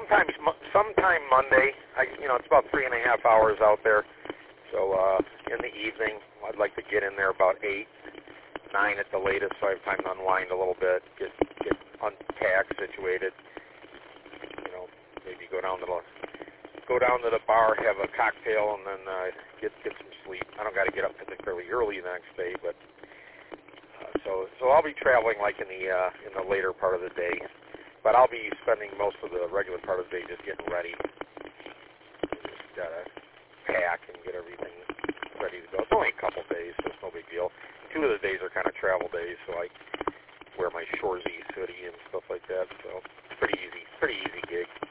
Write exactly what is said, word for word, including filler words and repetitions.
sometimes, sometime Monday. I, you know, it's about three and a half hours out there. So uh, in the evening, I'd like to get in there about eight, nine at the latest, so I have time to unwind a little bit, get get unpacked, situated. You know, maybe go down to the go down to the bar, have a cocktail, and then uh, get get some sleep. I don't got to get up particularly early the next day, but uh, so so I'll be traveling like in the uh, in the later part of the day. But I'll be spending most of the regular part of the day just getting ready. Just gotta pack and get everything ready to go. It's only a couple days, so it's no big deal. Two of the days are kind of travel days, so I wear my Shorzy hoodie and stuff like that. So it's pretty easy, pretty easy gig.